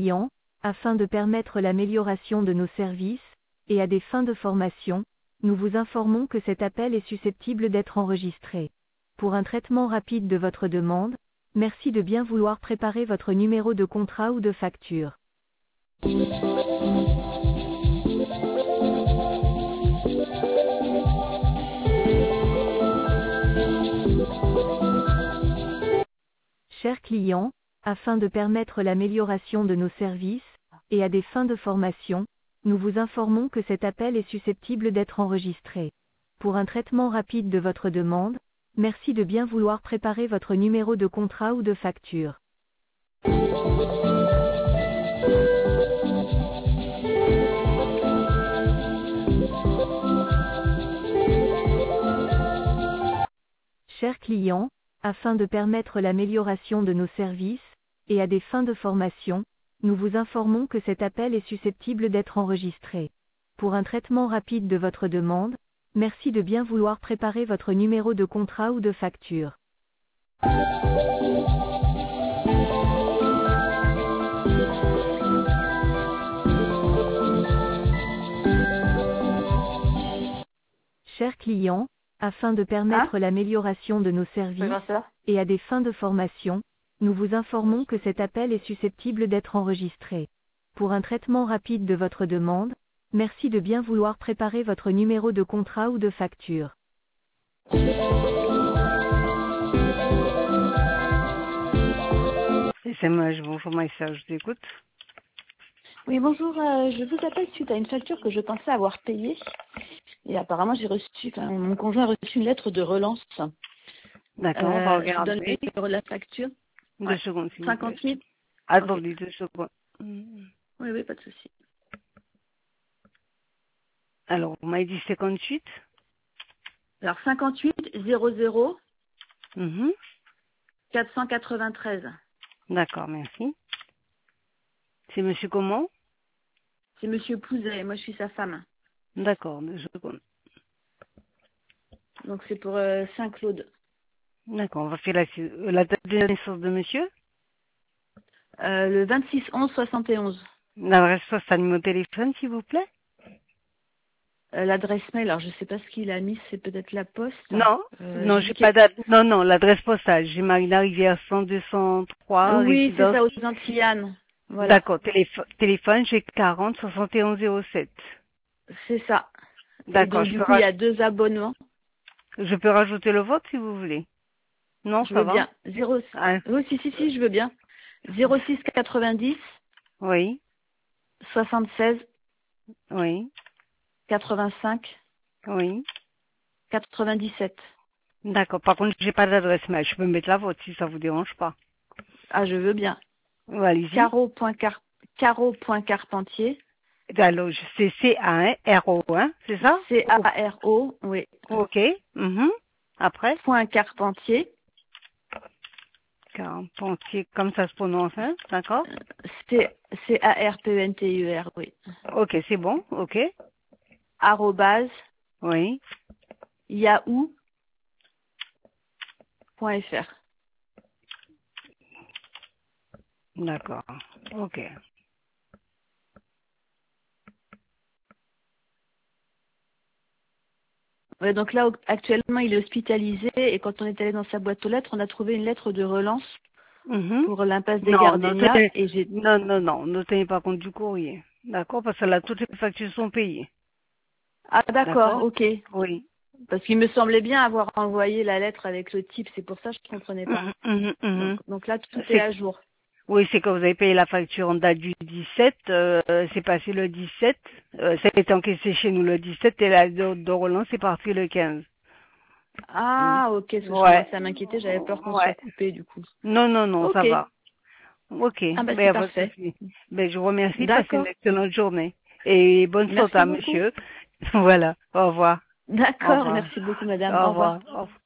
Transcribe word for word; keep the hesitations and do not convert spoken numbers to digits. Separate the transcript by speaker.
Speaker 1: clients, afin de permettre l'amélioration de nos services, et à des fins de formation, nous vous informons que cet appel est susceptible d'être enregistré. Pour un traitement rapide de votre demande, merci de bien vouloir préparer votre numéro de contrat ou de facture. Chers clients, afin de permettre l'amélioration de nos services, et à des fins de formation, nous vous informons que cet appel est susceptible d'être enregistré. Pour un traitement rapide de votre demande, merci de bien vouloir préparer votre numéro de contrat ou de facture. Chers clients, afin de permettre l'amélioration de nos services, et à des fins de formation, nous vous informons que cet appel est susceptible d'être enregistré. Pour un traitement rapide de votre demande, merci de bien vouloir préparer votre numéro de contrat ou de facture. Chers clients, afin de permettre
Speaker 2: Hein
Speaker 1: l'amélioration de nos
Speaker 2: Oui,
Speaker 1: services,
Speaker 2: ma soeur.
Speaker 1: et à des fins de formation, nous vous informons que cet appel est susceptible d'être enregistré. Pour un traitement rapide de votre demande, merci de bien vouloir préparer votre numéro de contrat ou de facture.
Speaker 3: C'est moi, je vous fais ça, je t'écoute.
Speaker 2: Oui, bonjour. euh, je vous appelle suite à une facture que je pensais avoir payée. Et apparemment, j'ai reçu, enfin, mon conjoint a reçu une lettre de relance.
Speaker 3: D'accord, on va
Speaker 2: Euh, je vous donne le
Speaker 3: regarder.
Speaker 2: numéro de la facture.
Speaker 3: Deux
Speaker 2: Ouais.
Speaker 3: secondes, s'il vous plaît.
Speaker 2: cinquante-huit.
Speaker 3: Attendez deux secondes.
Speaker 2: Oui, oui, pas de souci.
Speaker 3: Alors, vous m'avez dit cinquante-huit.
Speaker 2: Alors, cinquante-huit zéro zéro
Speaker 3: Mhm.
Speaker 2: quatre cent quatre-vingt-treize.
Speaker 3: D'accord, merci. C'est monsieur comment?
Speaker 2: C'est Monsieur Pouzet, et moi je suis sa femme.
Speaker 3: D'accord, deux secondes.
Speaker 2: Donc c'est pour euh, Saint-Claude.
Speaker 3: D'accord, on va faire la, euh, la date de naissance de monsieur.
Speaker 2: Euh, le vingt-six onze soixante et onze.
Speaker 3: L'adresse postale, numéro de téléphone, s'il vous plaît.
Speaker 2: Euh, L'adresse mail, alors je sais pas ce qu'il a mis, c'est peut-être la poste.
Speaker 3: Non,
Speaker 2: Euh,
Speaker 3: non,
Speaker 2: j'ai
Speaker 3: j'ai
Speaker 2: vu qu'il
Speaker 3: pas date. Non, non, l'adresse postale. J'ai Marina Rivière cent deux cent trois,
Speaker 2: Oui, c'est
Speaker 3: résidence.
Speaker 2: ça, aux Antilles. Voilà,
Speaker 3: D'accord, téléphone, téléphone, j'ai quarante soixante et onze zéro sept.
Speaker 2: c'est ça. Et
Speaker 3: D'accord,
Speaker 2: donc
Speaker 3: je
Speaker 2: du
Speaker 3: peux,
Speaker 2: coup, il y
Speaker 3: raj-
Speaker 2: a deux abonnements.
Speaker 3: je peux rajouter le vôtre si vous voulez. Non,
Speaker 2: Je
Speaker 3: ça
Speaker 2: veux
Speaker 3: va?
Speaker 2: bien. zéro...
Speaker 3: Ah,
Speaker 2: Oui, si, si, si, je veux bien. zéro six quatre-vingt-dix
Speaker 3: oui,
Speaker 2: soixante-seize
Speaker 3: oui,
Speaker 2: quatre-vingt-cinq
Speaker 3: oui.
Speaker 2: quatre-vingt-dix-sept.
Speaker 3: D'accord. Par contre, j'ai pas d'adresse mail. Je peux mettre la vôtre si ça vous dérange pas.
Speaker 2: Ah, je veux bien.
Speaker 3: Ouais, allez-y.
Speaker 2: Caro.car... Caro.carpentier.
Speaker 3: Alors, c'est C A R O, hein, c'est ça?
Speaker 2: C-A-R-O, oui.
Speaker 3: Ok. Mhm. Après?
Speaker 2: Point Carpentier.
Speaker 3: Carpentier, comme ça se prononce, hein? D'accord?
Speaker 2: C- C-A-R-P-E-N-T-I-E-R, oui.
Speaker 3: Ok, c'est bon. Ok.
Speaker 2: Arrobase
Speaker 3: Oui.
Speaker 2: yahoo point F R.
Speaker 3: D'accord. Ok.
Speaker 2: Ouais, donc là, actuellement, il est hospitalisé et quand on est allé dans sa boîte aux lettres, on a trouvé une lettre de relance
Speaker 3: Mhm.
Speaker 2: pour l'impasse des
Speaker 3: Non, ne
Speaker 2: Gardenias
Speaker 3: tenez,
Speaker 2: et j'ai...
Speaker 3: non, non, non, ne tenez pas compte du courrier. D'accord? Parce que là, toutes les factures sont payées.
Speaker 2: Ah, d'accord,
Speaker 3: D'accord?
Speaker 2: ok.
Speaker 3: Oui.
Speaker 2: Parce qu'il me semblait bien avoir envoyé la lettre avec le type, c'est pour ça que je ne comprenais pas.
Speaker 3: Mhm, mhm,
Speaker 2: Donc,
Speaker 3: mhm.
Speaker 2: donc là, tout est
Speaker 3: C'est
Speaker 2: à jour.
Speaker 3: Oui, c'est que vous avez payé la facture en date du dix-sept, euh, c'est passé le dix-sept, euh, ça a été encaissé chez nous le dix-sept et la de, de relance est partie le quinze. Mm.
Speaker 2: Ah, ok, parce que je
Speaker 3: Ouais,
Speaker 2: commençais à m'inquiéter, j'avais peur qu'on soit
Speaker 3: ouais.
Speaker 2: coupé du coup.
Speaker 3: Non, non, non, ça
Speaker 2: Ok,
Speaker 3: va. Ok,
Speaker 2: ah bah
Speaker 3: ben y
Speaker 2: c'est
Speaker 3: a pas de
Speaker 2: parfait.
Speaker 3: souci. Ben je vous remercie, passez une
Speaker 2: D'accord,
Speaker 3: excellente journée. Et bonne santé
Speaker 2: merci
Speaker 3: à
Speaker 2: beaucoup.
Speaker 3: monsieur. Voilà, au revoir. Au
Speaker 2: D'accord,
Speaker 3: revoir.
Speaker 2: merci beaucoup madame,
Speaker 3: Au
Speaker 2: au revoir.
Speaker 3: revoir. Au revoir.